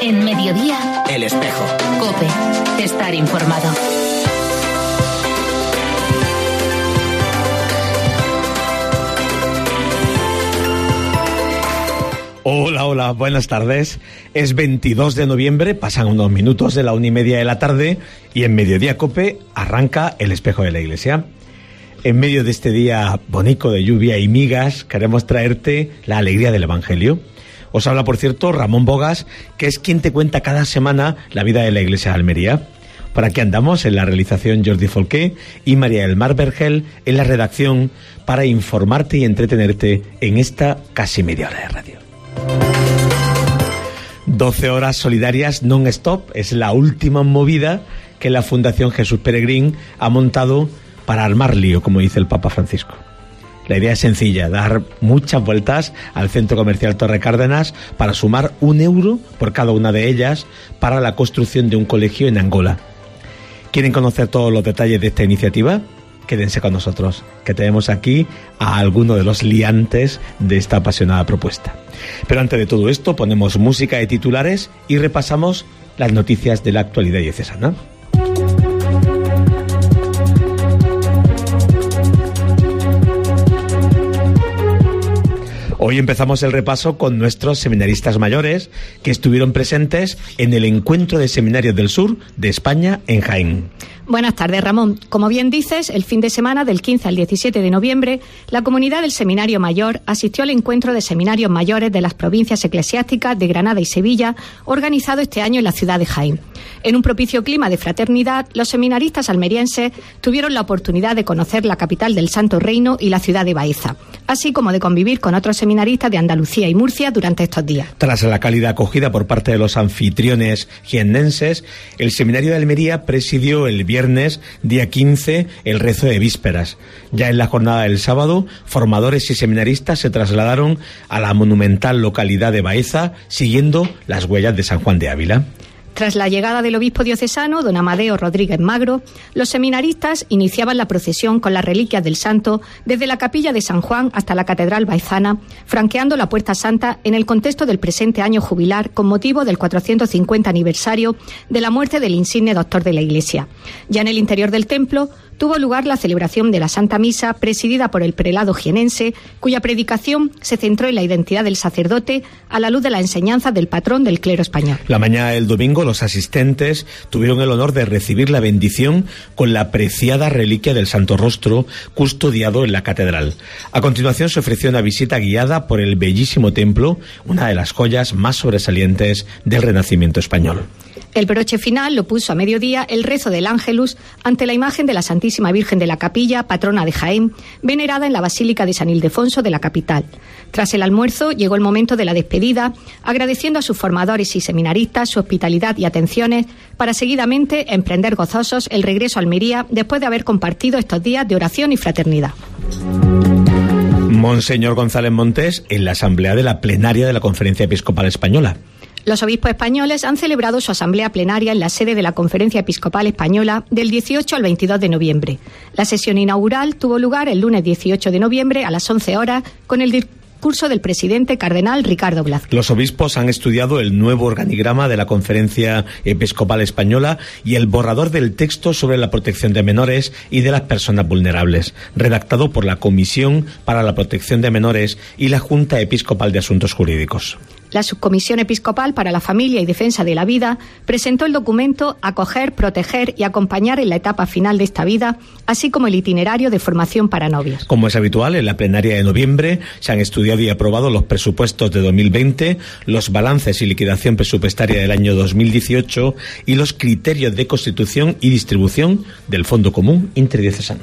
En Mediodía, El Espejo. COPE. Estar informado. Hola, buenas tardes. Es 22 de noviembre, pasan unos minutos de la 1:30 de la tarde y en Mediodía COPE arranca El Espejo de la Iglesia. En medio de este día bonito de lluvia y migas, queremos traerte la alegría del Evangelio. Os habla, por cierto, Ramón Bogas, que es quien te cuenta cada semana la vida de la Iglesia de Almería. Por aquí andamos en la realización Jordi Folqué y María del Mar Vergel en la redacción para informarte y entretenerte en esta casi media hora de radio. 12 horas solidarias non-stop es la última movida que la Fundación Jesús Peregrín ha montado para armar lío, como dice el Papa Francisco. La idea es sencilla, dar muchas vueltas al Centro Comercial Torre Cárdenas para sumar €1 por cada una de ellas para la construcción de un colegio en Angola. ¿Quieren conocer todos los detalles de esta iniciativa? Quédense con nosotros, que tenemos aquí a alguno de los liantes de esta apasionada propuesta. Pero antes de todo esto, ponemos música de titulares y repasamos las noticias de la actualidad diocesana. Hoy empezamos el repaso con nuestros seminaristas mayores que estuvieron presentes en el Encuentro de Seminarios del Sur de España en Jaén. Buenas tardes, Ramón. Como bien dices, el fin de semana del 15 al 17 de noviembre, la comunidad del Seminario Mayor asistió al Encuentro de Seminarios Mayores de las provincias eclesiásticas de Granada y Sevilla, organizado este año en la ciudad de Jaén. En un propicio clima de fraternidad, los seminaristas almerienses tuvieron la oportunidad de conocer la capital del Santo Reino y la ciudad de Baeza, así como de convivir con otros seminaristas de Andalucía y Murcia durante estos días. Tras la cálida acogida por parte de los anfitriones jiennenses, el Seminario de Almería presidió el viernes, día 15, el rezo de vísperas. Ya en la jornada del sábado, formadores y seminaristas se trasladaron a la monumental localidad de Baeza, siguiendo las huellas de San Juan de Ávila. Tras la llegada del obispo diocesano, don Amadeo Rodríguez Magro, los seminaristas iniciaban la procesión con las reliquias del santo desde la capilla de San Juan hasta la catedral baezana, franqueando la Puerta Santa en el contexto del presente año jubilar con motivo del 450 aniversario de la muerte del insigne doctor de la Iglesia. Ya en el interior del templo tuvo lugar la celebración de la Santa Misa presidida por el prelado jienense, cuya predicación se centró en la identidad del sacerdote a la luz de la enseñanza del patrón del clero español. La mañana del domingo, los asistentes tuvieron el honor de recibir la bendición con la preciada reliquia del Santo Rostro, custodiado en la catedral. A continuación se ofreció una visita guiada por el bellísimo templo, una de las joyas más sobresalientes del Renacimiento español. El broche final lo puso a mediodía el rezo del Ángelus ante la imagen de la Santísima Virgen de la Capilla, patrona de Jaén, venerada en la Basílica de San Ildefonso de la capital. Tras el almuerzo llegó el momento de la despedida, agradeciendo a sus formadores y seminaristas su hospitalidad y atenciones para seguidamente emprender gozosos el regreso a Almería después de haber compartido estos días de oración y fraternidad. Monseñor González Montes en la asamblea de la plenaria de la Conferencia Episcopal Española. Los obispos españoles han celebrado su asamblea plenaria en la sede de la Conferencia Episcopal Española del 18 al 22 de noviembre. La sesión inaugural tuvo lugar el lunes 18 de noviembre a las 11 horas con el discurso del presidente cardenal Ricardo Blázquez. Los obispos han estudiado el nuevo organigrama de la Conferencia Episcopal Española y el borrador del texto sobre la protección de menores y de las personas vulnerables, redactado por la Comisión para la Protección de Menores y la Junta Episcopal de Asuntos Jurídicos. La Subcomisión Episcopal para la Familia y Defensa de la Vida presentó el documento Acoger, Proteger y Acompañar en la etapa final de esta vida, así como el itinerario de formación para novios. Como es habitual, en la plenaria de noviembre se han estudiado y aprobado los presupuestos de 2020, los balances y liquidación presupuestaria del año 2018 y los criterios de constitución y distribución del Fondo Común Interdiocesano.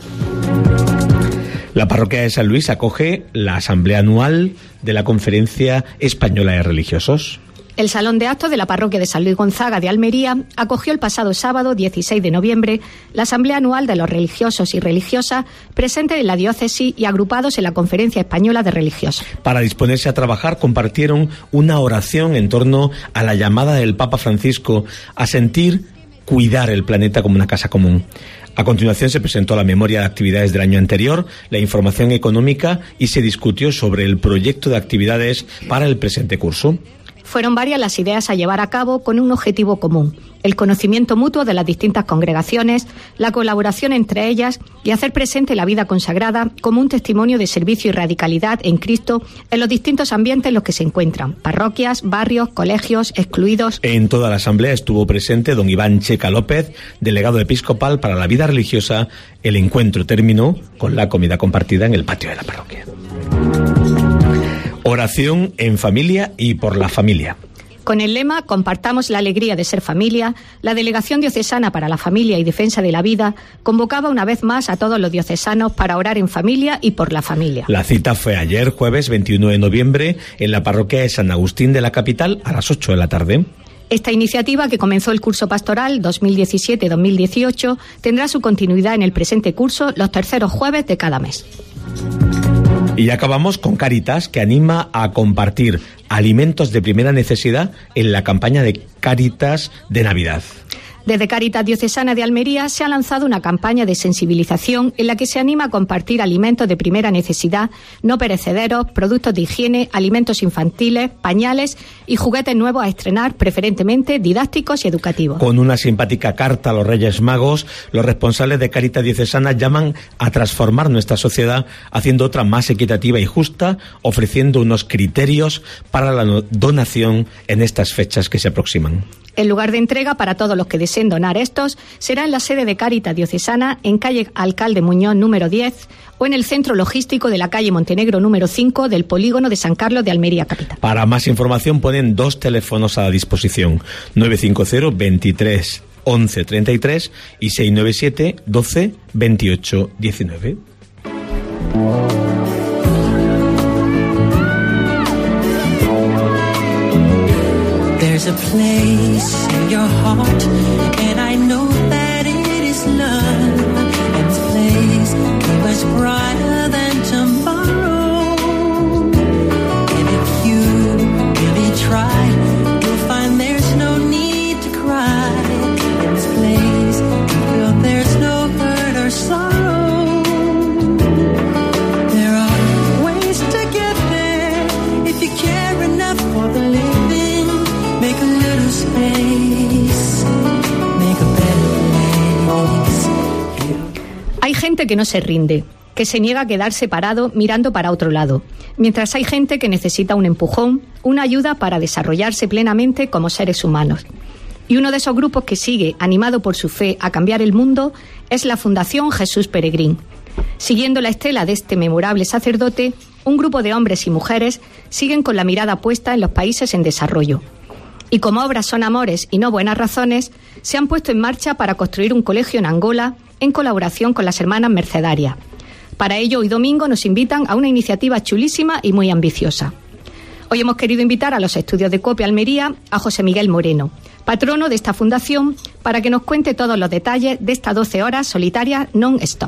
La parroquia de San Luis acoge la asamblea anual de la Conferencia Española de Religiosos. El Salón de Actos de la Parroquia de San Luis Gonzaga de Almería acogió el pasado sábado 16 de noviembre la asamblea anual de los religiosos y religiosas presentes en la diócesis y agrupados en la Conferencia Española de Religiosos. Para disponerse a trabajar compartieron una oración en torno a la llamada del Papa Francisco a cuidar el planeta como una casa común. A continuación se presentó la memoria de actividades del año anterior, la información económica y se discutió sobre el proyecto de actividades para el presente curso. Fueron varias las ideas a llevar a cabo con un objetivo común: el conocimiento mutuo de las distintas congregaciones, la colaboración entre ellas y hacer presente la vida consagrada como un testimonio de servicio y radicalidad en Cristo en los distintos ambientes en los que se encuentran: parroquias, barrios, colegios, excluidos. En toda la asamblea estuvo presente don Iván Checa López, delegado episcopal para la vida religiosa. El encuentro terminó con la comida compartida en el patio de la parroquia. Oración en familia y por la familia. Con el lema "Compartamos la alegría de ser familia", la Delegación Diocesana para la Familia y Defensa de la Vida convocaba una vez más a todos los diocesanos para orar en familia y por la familia. La cita fue ayer, jueves 21 de noviembre, en la parroquia de San Agustín de la capital, a las 8 de la tarde. Esta iniciativa, que comenzó el curso pastoral 2017-2018, tendrá su continuidad en el presente curso los terceros jueves de cada mes. Y acabamos con Cáritas, que anima a compartir alimentos de primera necesidad en la campaña de Cáritas de Navidad. Desde Cáritas Diocesana de Almería se ha lanzado una campaña de sensibilización en la que se anima a compartir alimentos de primera necesidad, no perecederos, productos de higiene, alimentos infantiles, pañales y juguetes nuevos a estrenar, preferentemente didácticos y educativos. Con una simpática carta a los Reyes Magos, los responsables de Cáritas Diocesana llaman a transformar nuestra sociedad haciendo otra más equitativa y justa, ofreciendo unos criterios para la donación en estas fechas que se aproximan. El lugar de entrega para todos los que deseen donar estos será en la sede de Cáritas Diocesana, en calle Alcalde Muñoz número 10, o en el centro logístico de la calle Montenegro número 5 del polígono de San Carlos de Almería capital. Para más información ponen 2 teléfonos a disposición: 950 23 11 33 y 697 12 28 19. There's a place in your heart, and I know that it is love. And this place is much brighter than tomorrow. And if you really try, you'll find there's no need to cry. In this place, you feel there's no hurt or sorrow. There are ways to get there if you care enough for the living. Make a little space, make a better place. Hay gente que no se rinde, que se niega a quedarse parado mirando para otro lado, mientras hay gente que necesita un empujón, una ayuda para desarrollarse plenamente como seres humanos. Y uno de esos grupos que sigue, animado por su fe, a cambiar el mundo, es la Fundación Jesús Peregrín. Siguiendo la estela de este memorable sacerdote, un grupo de hombres y mujeres siguen con la mirada puesta en los países en desarrollo. Y como obras son amores y no buenas razones, se han puesto en marcha para construir un colegio en Angola en colaboración con las hermanas Mercedarias. Para ello, hoy domingo nos invitan a una iniciativa chulísima y muy ambiciosa. Hoy hemos querido invitar a los estudios de COPE Almería a José Miguel Moreno, patrono de esta fundación, para que nos cuente todos los detalles de estas 12 horas solitarias non-stop.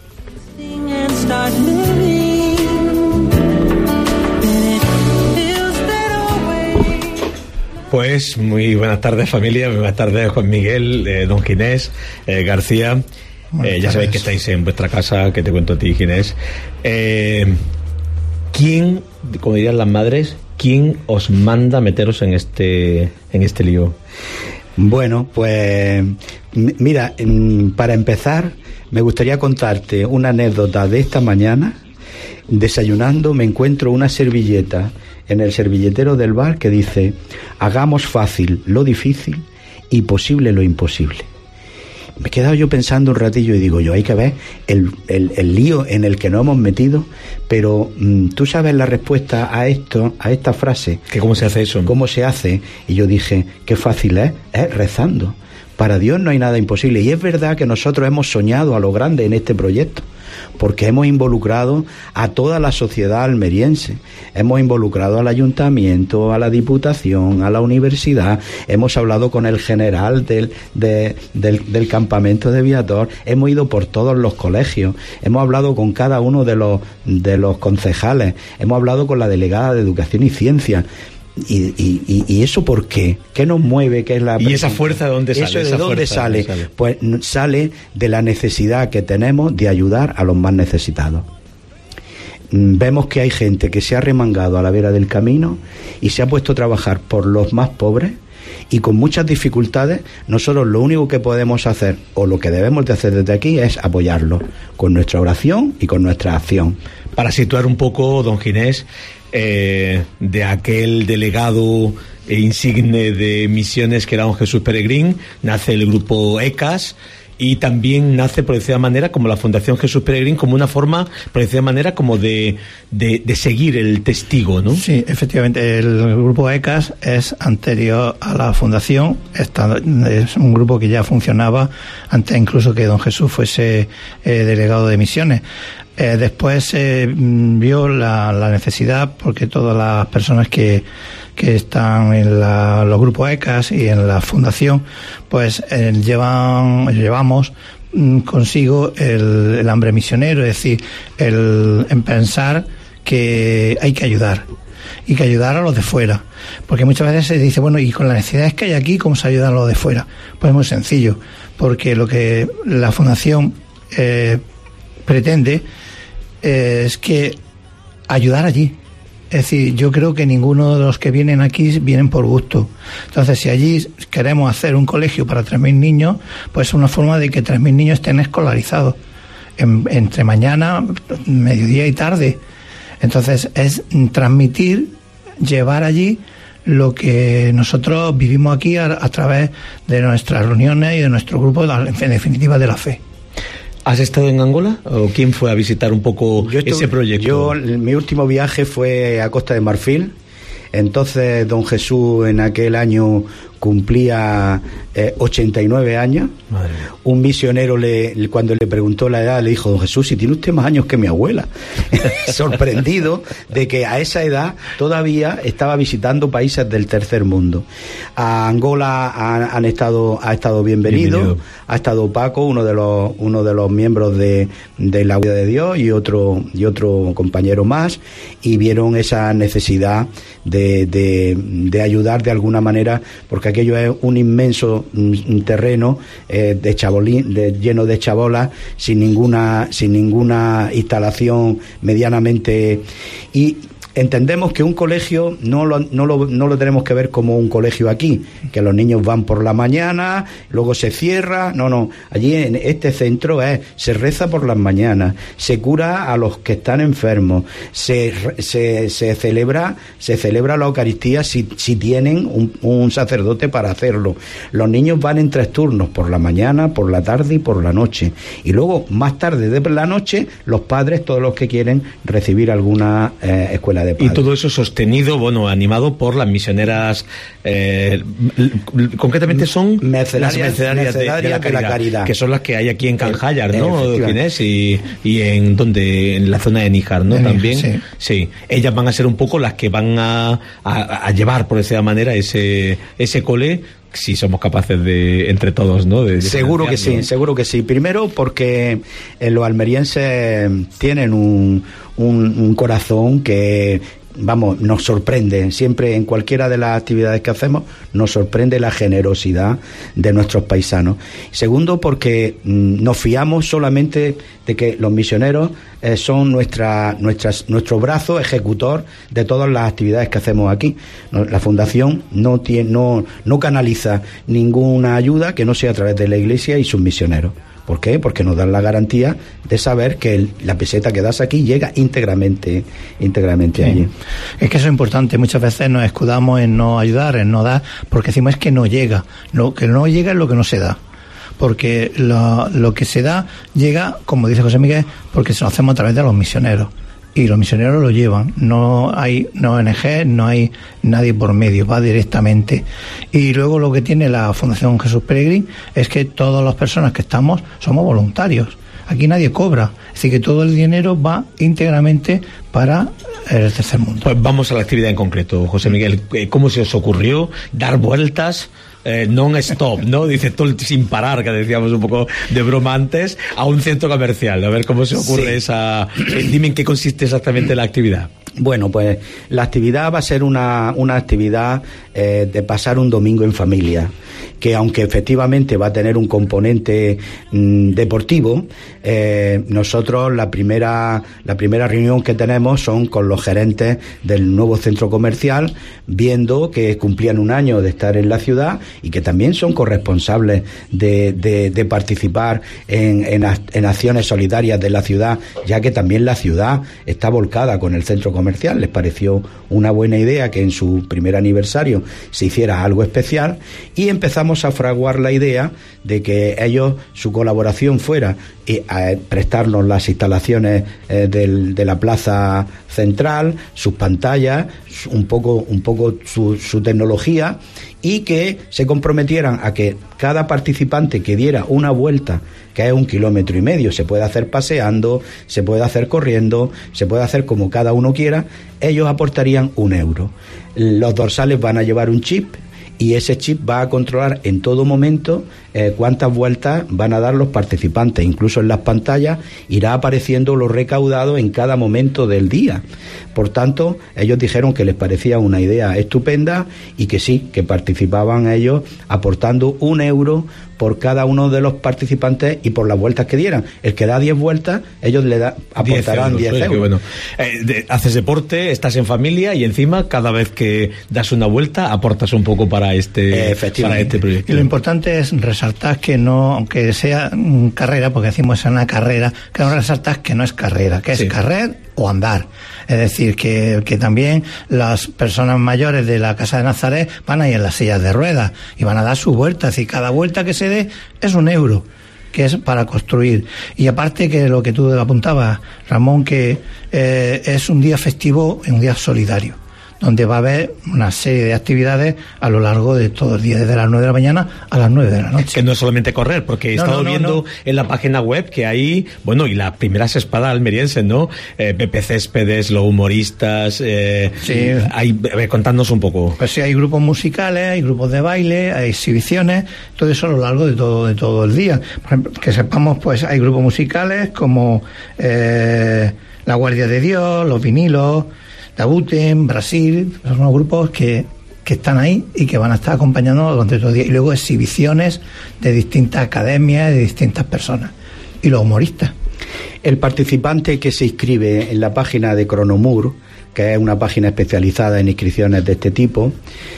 Pues muy buenas tardes, familia, muy buenas tardes, Juan Miguel, don Ginés, García. Ya sabéis que estáis en vuestra casa, que te cuento a ti, Ginés. ¿Quién, como dirían las madres, quién os manda meteros en este lío? Bueno, pues mira, para empezar, me gustaría contarte una anécdota de esta mañana. Desayunando me encuentro una servilleta en el servilletero del bar que dice: hagamos fácil lo difícil y posible lo imposible. Me he quedado yo pensando un ratillo y digo yo, hay que ver el lío en el que nos hemos metido, pero tú sabes la respuesta a esta frase. ¿Que cómo se hace eso? ¿Cómo se hace? Y yo dije, qué fácil es rezando. Para Dios no hay nada imposible. Y es verdad que nosotros hemos soñado a lo grande en este proyecto, porque hemos involucrado a toda la sociedad almeriense, hemos involucrado al ayuntamiento, a la diputación, a la universidad, hemos hablado con el general del campamento de Viator, hemos ido por todos los colegios, hemos hablado con cada uno de los concejales, hemos hablado con la delegada de Educación y Ciencia. ¿Y eso por qué? ¿Qué nos mueve? ¿Qué es la ¿Y esa fuerza de dónde sale? ¿Eso de dónde sale? Pues sale de la necesidad que tenemos de ayudar a los más necesitados. vemos que hay gente que se ha remangado a la vera del camino y se ha puesto a trabajar por los más pobres, y con muchas dificultades. Nosotros lo único que podemos hacer, o lo que debemos de hacer desde aquí, es apoyarlo con nuestra oración y con nuestra acción. Para situar un poco, don Ginés, de aquel delegado insigne de misiones que era don Jesús Peregrín, nace el grupo ECAS, y también nace, por decir de manera, como la Fundación Jesús Peregrín, como una forma, por decir de manera, como de seguir el testigo, ¿no? Sí, efectivamente. El grupo ECAS es anterior a la Fundación. Es un grupo que ya funcionaba antes incluso que don Jesús fuese delegado de misiones. Después vio la necesidad, porque todas las personas que están en los grupos ECAS y en la fundación, pues llevamos consigo el hambre misionero, es decir, en pensar que hay que ayudar, y que ayudar a los de fuera, porque muchas veces se dice, bueno, y con las necesidades que hay aquí, ¿cómo se ayuda a los de fuera? Pues es muy sencillo, porque lo que la fundación pretende es que ayudar allí. Es decir, yo creo que ninguno de los que vienen aquí vienen por gusto. Entonces, si allí queremos hacer un colegio para 3.000 niños, pues es una forma de que 3.000 niños estén escolarizados entre mañana, mediodía y tarde. Entonces, es transmitir, llevar allí lo que nosotros vivimos aquí a través de nuestras reuniones y de nuestro grupo, en definitiva, de la fe. ¿Has estado en Angola? ¿O quién fue a visitar un poco ese proyecto? Mi último viaje fue a Costa de Marfil. Entonces don Jesús en aquel año cumplía 89 años. Madre mía. Un misionero cuando le preguntó la edad le dijo: don Jesús, si tiene usted más años que mi abuela. Sorprendido de que a esa edad todavía estaba visitando países del tercer mundo. A Angola ha estado bienvenido. Ha estado Paco, uno de los miembros de la Guardia de Dios, y otro compañero más, y vieron esa necesidad de ayudar de alguna manera, porque aquello es un inmenso terreno de chabolín, lleno de chabolas, sin ninguna instalación medianamente. Y entendemos que un colegio no lo tenemos que ver como un colegio aquí, que los niños van por la mañana, luego se cierra. No. Allí en este centro se reza por las mañanas, se cura a los que están enfermos, se celebra la Eucaristía si tienen un sacerdote para hacerlo. Los niños van en 3 turnos, por la mañana, por la tarde y por la noche. Y luego, más tarde de la noche, los padres, todos los que quieren recibir alguna escuela de padres. Y todo eso sostenido, animado por las misioneras, concretamente son mercedarias de la caridad, que son las que hay aquí en Canjallar, ¿no? Ginés, y en la zona de Níjar, ¿no? También. Sí. Ellas van a ser un poco las que van a llevar, por esa manera, ese cole, si somos capaces de, entre todos, ¿no? Seguro que sí. Primero porque los almerienses tienen un corazón que, nos sorprende. Siempre, en cualquiera de las actividades que hacemos, nos sorprende la generosidad de nuestros paisanos. Segundo, porque nos fiamos solamente de que los misioneros son nuestro brazo ejecutor de todas las actividades que hacemos aquí. La Fundación no canaliza ninguna ayuda que no sea a través de la Iglesia y sus misioneros. ¿Por qué? Porque nos dan la garantía de saber que la peseta que das aquí llega íntegramente allí. Es que eso es importante. Muchas veces nos escudamos en no ayudar, en no dar, porque decimos es que no llega. Lo que no llega es lo que no se da. Porque lo que se da llega, como dice José Miguel, porque se lo hacemos a través de los misioneros. Y los misioneros lo llevan, no hay ONG, no hay nadie por medio, va directamente. Y luego lo que tiene la Fundación Jesús Peregrín es que todas las personas que estamos somos voluntarios. Aquí nadie cobra, es decir, que todo el dinero va íntegramente para el tercer mundo. Pues vamos a la actividad en concreto, José Miguel. ¿Cómo se os ocurrió dar vueltas non-stop, ¿no? Dice todo sin parar, que decíamos un poco de broma antes, a un centro comercial? A ver cómo se ocurre esa... Dime en qué consiste exactamente la actividad. Bueno, pues la actividad va a ser una actividad de pasar un domingo en familia, que aunque efectivamente va a tener un componente deportivo, nosotros la primera reunión que tenemos son con los gerentes del nuevo centro comercial, viendo que cumplían un año de estar en la ciudad y que también son corresponsables de participar en acciones solidarias de la ciudad, ya que también la ciudad está volcada con el centro comercial. Les pareció una buena idea que en su primer aniversario se hiciera algo especial, y empezamos a fraguar la idea de que ellos, su colaboración fuera prestarnos las instalaciones de la plaza central, sus pantallas, un poco su tecnología, y que se comprometieran a que cada participante que diera una vuelta, que es 1,5 kilómetros, se puede hacer paseando, se puede hacer corriendo, se puede hacer como cada uno quiera, ellos aportarían 1 euro. Los dorsales van a llevar un chip, y ese chip va a controlar en todo momento cuántas vueltas van a dar los participantes. Incluso en las pantallas irá apareciendo lo recaudado en cada momento del día. Por tanto, ellos dijeron que les parecía una idea estupenda y que sí, que participaban ellos aportando 1 euro por cada uno de los participantes y por las vueltas que dieran. El que da 10 vueltas, ellos aportarán 10 euros. Bueno. Haces deporte, estás en familia y encima cada vez que das una vuelta aportas un poco para este proyecto. Y lo importante es resaltar que no, aunque sea carrera, porque decimos es una carrera, que no resaltar que no es carrera, que es carrer o andar. Es decir, que también las personas mayores de la Casa de Nazaret van a ir en las sillas de ruedas y van a dar su vuelta. Es decir, cada vuelta que se dé es 1 euro, que es para construir. Y aparte que lo que tú apuntabas, Ramón, que es un día festivo, un día solidario, donde va a haber una serie de actividades a lo largo de todo el día, desde las 9 de la mañana a las 9 de la noche. Que no es solamente correr, porque he estado viendo en la página web que hay, bueno, y las primeras espadas almerienses, ¿no? Pepe Céspedes, los humoristas, sí. A ver, contadnos un poco. Pues sí, hay grupos musicales, hay grupos de baile, hay exhibiciones, todo eso a lo largo de todo el día. Por ejemplo, que sepamos, pues hay grupos musicales como La Guardia de Dios, Los Vinilos, Tabuten, Brasil, son unos grupos que están ahí y que van a estar acompañándonos durante todo el día. Y luego exhibiciones de distintas academias, de distintas personas. Y los humoristas. El participante que se inscribe en la página de Cronomur, que es una página especializada en inscripciones de este tipo,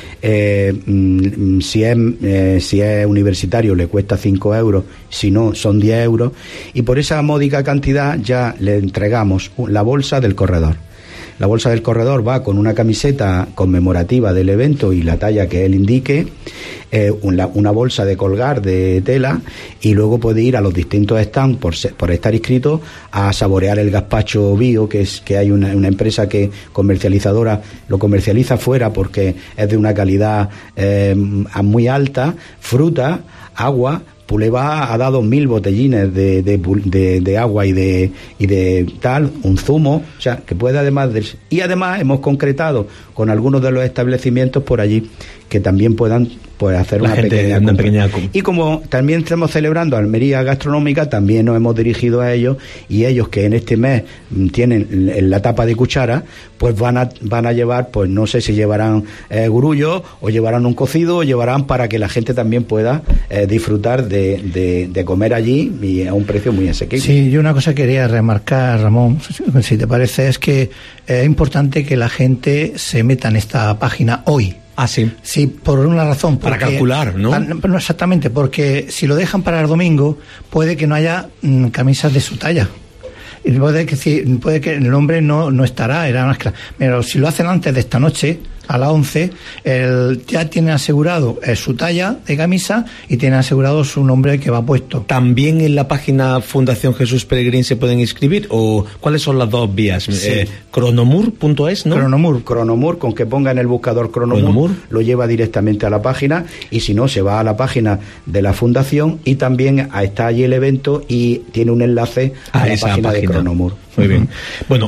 si es universitario le cuesta 5 euros, si no son 10 euros, y por esa módica cantidad ya le entregamos la bolsa del corredor. La bolsa del corredor va con una camiseta conmemorativa del evento y la talla que él indique, una bolsa de colgar de tela, y luego puede ir a los distintos stands por estar inscrito a saborear el gazpacho bio, que hay una empresa que comercializadora lo comercializa fuera porque es de una calidad muy alta, fruta, agua. Puleva ha dado 1000 botellines de agua y de tal, un zumo, o sea, que puede además y además hemos concretado con algunos de los establecimientos por allí que también puedan hacer una pequeña. Y como también estamos celebrando Almería Gastronómica, también nos hemos dirigido a ellos, y ellos que en este mes tienen la tapa de cuchara, pues van a llevar, pues no sé si llevarán gurullo o llevarán un cocido o llevarán para que la gente también pueda disfrutar de comer allí y a un precio muy asequible. Sí, yo una cosa quería remarcar, Ramón, si te parece, es que es importante que la gente se meta en esta página hoy. Ah, sí. Sí, por una razón. Para calcular, ¿no? No exactamente, porque si lo dejan para el domingo, puede que no haya camisas de su talla. Y puede que el nombre no estará, era más claro. Pero si lo hacen antes de esta noche, a las 11, ya tienen asegurado su talla de camisa y tienen asegurado su nombre que va puesto. ¿También en la página Fundación Jesús Peregrín se pueden inscribir? ¿O cuáles son las dos vías? Sí. Cronomur.es, ¿no? Cronomur, con que ponga en el buscador Cronomur, lo lleva directamente a la página, y si no, se va a la página de la Fundación y también está allí el evento y tiene un enlace a la página de Cronomur. Muy bien. Bueno,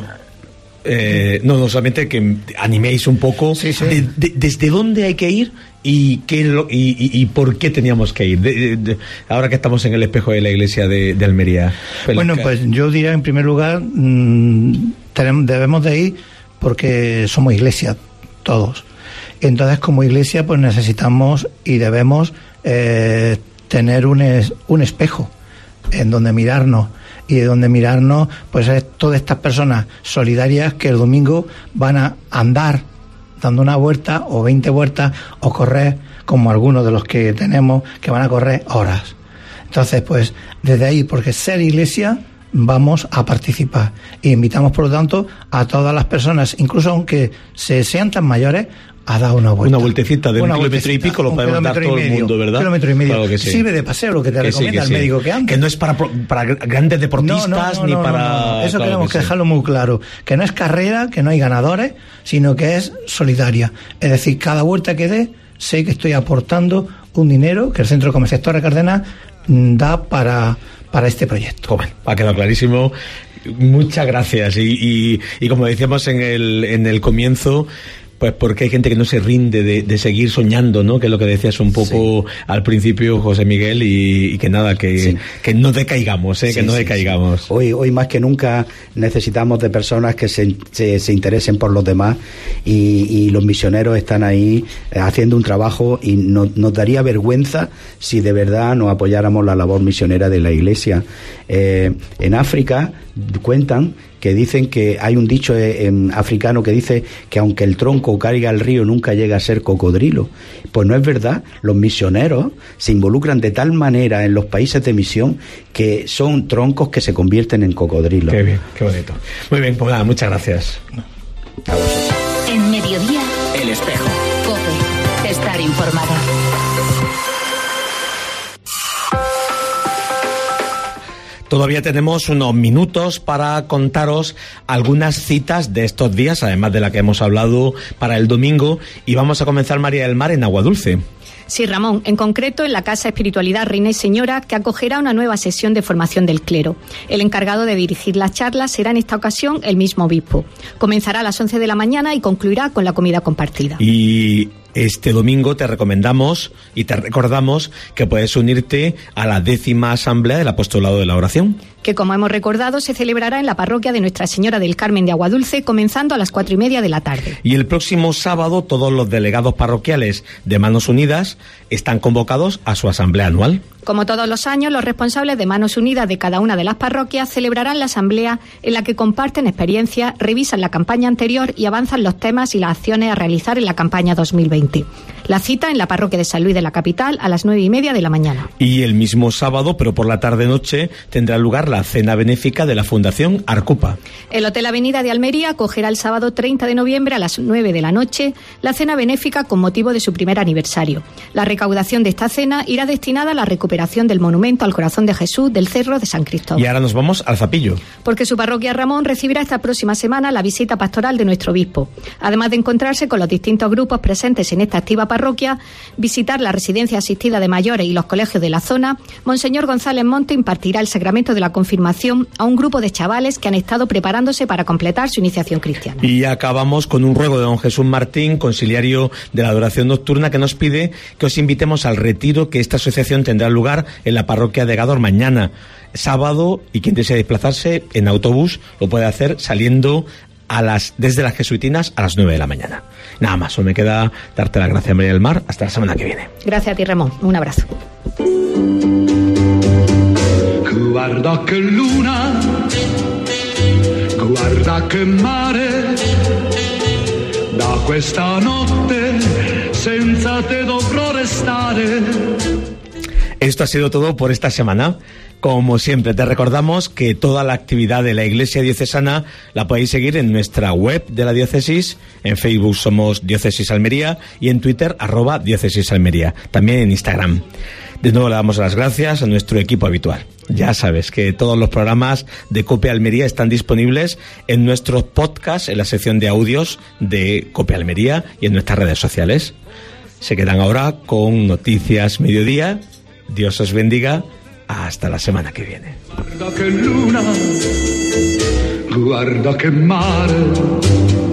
no solamente que animéis un poco. Sí. ¿Desde dónde hay que ir y por qué teníamos que ir? Ahora que estamos en el espejo de la iglesia de Almería. Bueno, pues yo diría en primer lugar debemos de ir porque somos iglesia todos. Entonces, como iglesia, pues necesitamos y debemos tener un espejo en donde mirarnos, y de donde mirarnos pues es todas estas personas solidarias que el domingo van a andar dando una vuelta o 20 vueltas o correr, como algunos de los que tenemos que van a correr horas. Entonces, pues desde ahí, porque ser iglesia, vamos a participar e invitamos, por lo tanto, a todas las personas, incluso aunque se sientan mayores, a dar una vuelta. Una vueltecita de un kilómetro y pico lo podemos dar todo el mundo, ¿verdad? Kilómetro y medio. Claro que sí. Sirve de paseo, lo que te recomienda el médico que antes. Que no es para grandes deportistas ni para... Eso claro tenemos que dejarlo muy claro. Que no es carrera, que no hay ganadores, sino que es solidaria. Es decir, cada vuelta que dé, sé que estoy aportando un dinero que el Centro Comercial Torre Cardenal da para este proyecto. Joven, ha quedado clarísimo. Muchas gracias. Y como decíamos en el comienzo, pues porque hay gente que no se rinde de seguir soñando, ¿no? Que es lo que decías un poco al principio, José Miguel, y que nada, que no decaigamos, que no decaigamos. Sí. Hoy más que nunca necesitamos de personas que se interesen por los demás, y los misioneros están ahí haciendo un trabajo, y nos daría vergüenza si de verdad nos apoyáramos la labor misionera de la Iglesia. En África cuentan que dicen que hay un dicho en africano que dice que aunque el tronco caiga al río nunca llega a ser cocodrilo. Pues no es verdad. Los misioneros se involucran de tal manera en los países de misión que son troncos que se convierten en cocodrilos. Qué bien, qué bonito. Muy bien, pues nada, muchas gracias. A vosotros. En Mediodía, El Espejo. COPE. Estar informado. Todavía tenemos unos minutos para contaros algunas citas de estos días, además de la que hemos hablado para el domingo, y vamos a comenzar, María del Mar, en Aguadulce. Sí, Ramón, en concreto en la Casa Espiritualidad Reina y Señora, que acogerá una nueva sesión de formación del clero. El encargado de dirigir las charlas será en esta ocasión el mismo obispo. Comenzará a las 11 de la mañana y concluirá con la comida compartida. Y este domingo te recomendamos y te recordamos que puedes unirte a la 10ª Asamblea del Apostolado de la Oración, que, como hemos recordado, se celebrará en la parroquia de Nuestra Señora del Carmen de Aguadulce, comenzando a las 4:30 de la tarde. Y el próximo sábado todos los delegados parroquiales de Manos Unidas están convocados a su asamblea anual. Como todos los años, los responsables de Manos Unidas de cada una de las parroquias celebrarán la asamblea, en la que comparten experiencias, revisan la campaña anterior y avanzan los temas y las acciones a realizar en la campaña 2020. La cita en la parroquia de San Luis de la capital a las 9:30 de la mañana. Y el mismo sábado, pero por la tarde-noche, tendrá lugar la cena benéfica de la Fundación Arcupa. El Hotel Avenida de Almería acogerá el sábado 30 de noviembre a las 9 de la noche la cena benéfica con motivo de su primer aniversario. La recaudación de esta cena irá destinada a la recuperación del monumento al Corazón de Jesús del Cerro de San Cristóbal. Y ahora nos vamos al Zapillo, porque su parroquia Ramón recibirá esta próxima semana la visita pastoral de nuestro obispo. Además de encontrarse con los distintos grupos presentes en esta activa parroquia, visitar la residencia asistida de mayores y los colegios de la zona, Monseñor González Monte impartirá el sacramento de la confirmación a un grupo de chavales que han estado preparándose para completar su iniciación cristiana. Y acabamos con un ruego de don Jesús Martín, conciliario de la adoración nocturna, que nos pide que os invitemos al retiro que esta asociación tendrá lugar en la parroquia de Gádor mañana, sábado, y quien desee desplazarse en autobús lo puede hacer saliendo desde las Jesuitinas a las 9 de la mañana. Nada más, solo me queda darte las gracias, María del Mar. Hasta la semana que viene. Gracias a ti, Ramón. Un abrazo. Guarda che luna, guarda che mare, da questa notte senza te dovrò restare. Esto ha sido todo por esta semana. Como siempre, te recordamos que toda la actividad de la Iglesia Diocesana la podéis seguir en nuestra web de la Diócesis. En Facebook somos Diócesis Almería y en Twitter @Diócesis Almería. También en Instagram. De nuevo le damos las gracias a nuestro equipo habitual. Ya sabes que todos los programas de COPE Almería están disponibles en nuestros podcasts, en la sección de audios de COPE Almería y en nuestras redes sociales. Se quedan ahora con Noticias Mediodía. Dios os bendiga. Hasta la semana que viene. Guarda che luna, guarda che mare.